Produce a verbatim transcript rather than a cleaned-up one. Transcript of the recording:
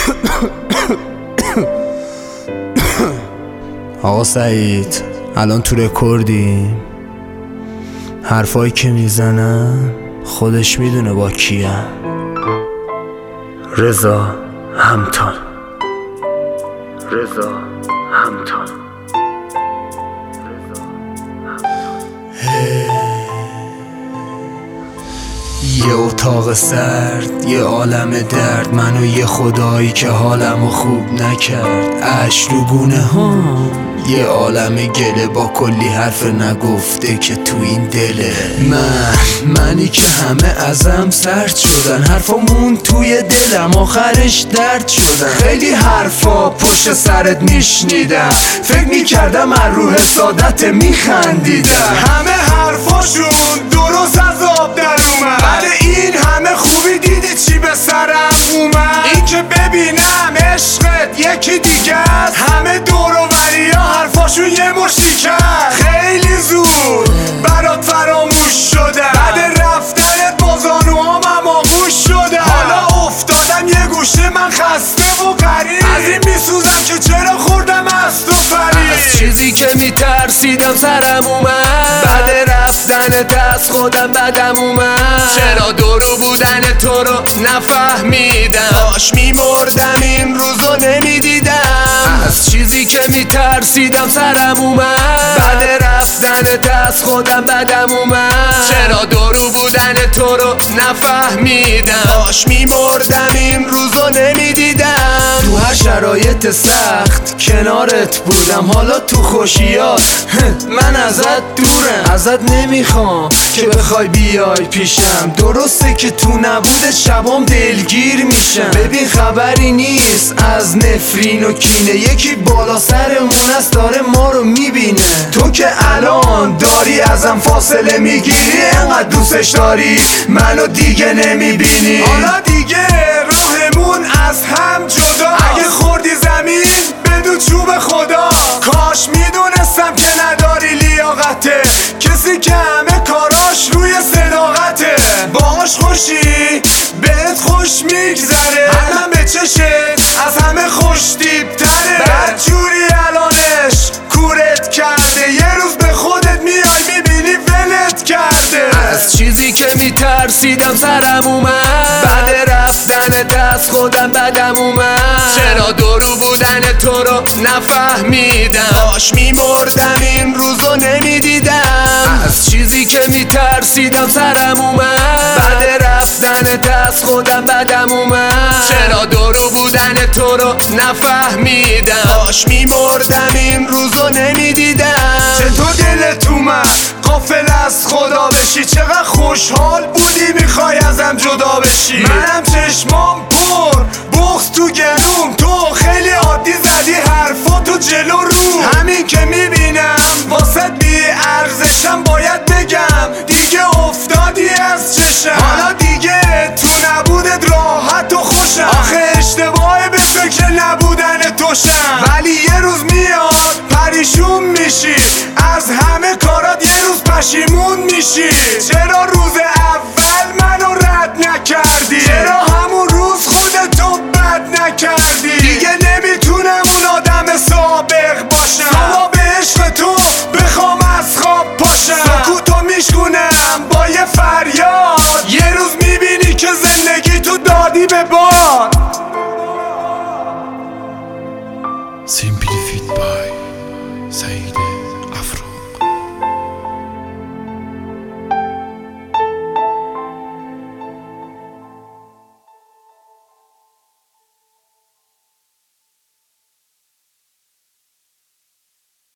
آقا سعید الان تو رکوردیم، حرفایی که میزنم خودش میدونه با کیم. رضا همتان، رضا همتان. یه اتاق سرد، یه عالم درد، من و یه خدایی که حالمو خوب نکرد. اش رو گونه ها، یه عالم گله با کلی حرف نگفته که تو این دله. من منی که همه ازم سرد شدن، حرفامون توی دلم آخرش درد شدن. خیلی حرفا پشت سرت میشنیدم، فکر میکردم از رو حسادت میخندیدم. همه حرفاشون درست از آب در اومد، بعد این همه خوبی دیدی چی به سرم اومد. این که ببینم عشقت یکی دیگه است، همه دور و بریا حرفاشون یه مشتی کرد. خیلی زود برات فراموش شدم، بعد رفتنت با زانوهامم آغوش شدم. حالا افتادم یه گوشه من خسته و غریب، از این میسوزم که چرا خوردم از تو فریب. از چیزی که میترسیدم سرم اومد، بعد رفتنت از خودم بدم اومد. چرا دورو بودن تو رو نفهمیدم، باش میمردم این روزو نمیدیدم. از چیزی که میترسیدم سرم اومد، بعد رفتنت از خودم بدم اومد. چرا دورو بودن تو رو نفهمیدم، باش میمردم این روزو نمیدیدم. تو هر شرایط سخت کنارت بودم، حالا تو خوشیات من ازت دورم. ازت نمیخوام که بخوای بیای پیشم، درسته که تو نبوده شبام دلگیر میشم. ببین خبری نیست از نفرین و کینه، یکی بالا سرمون است داره ما رو میبینه. تو که الان داری ازم فاصله میگیری، انقدر دوستش داری منو دیگه نمیبینی. حالا دیگه راهمون از هم جدا، اگه خوردی زمین بدون چوب خدا. کاش میدونستم که نداری لیاقته، کسی که همه کاراش روی صداقته. باهاش خوشی بهت خوش میگذره، هم به چشت از همه خوش دیبتره. بدجوری الانش کورت کرده، یه روز به خودت میای میبینی ولت کرده. از چیزی که میترسیدم سرم اومد، بعد رفتنت از خودم بدم اومد. چرا دورو بودن تو رو نفهمیدم، باش میمردم این روزو نمیدیدم. از چیزی که میترسیدم سرم اومد، بعد رفتنت از خودم بدم اومد. چرا دورو بودن تو رو نفهمیدم، باش میمردم این روزو نمیدیدم. چطور دلت اومد غافل از خدا بشی، چقدر خوشحال بودی میخوای ازم جدا بشی. منم چشمام پر بغض تو گلوم، تو خیلی عادی زدی حرفاتو جلو رو. همین که میبینم واسه بی ارزشم، باید بگم دیگه افتادی از چشم. حالا دیگه تو نبودت راحت و خوشم، آخه اشتباهه به فکر نبودن توشم. ولی یه روز میاد پریشون میشی، از همه کارات یه روز پشیمون میشی. چرا روز اول